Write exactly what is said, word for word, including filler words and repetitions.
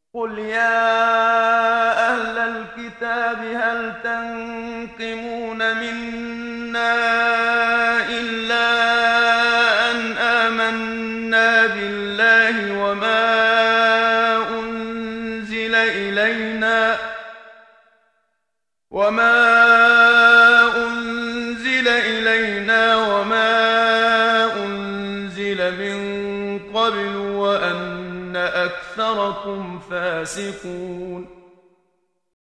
قل يا أهل الكتاب هل تنقمون منا إلا أن آمنا بالله وما أنزل إلينا وما أنزل إلينا وما أنزل من قبل وأن أكثركم فاسقون